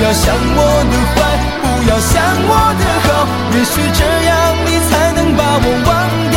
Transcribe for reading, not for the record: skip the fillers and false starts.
要想我的坏，不要想我的好，也许这样你才能把我忘掉。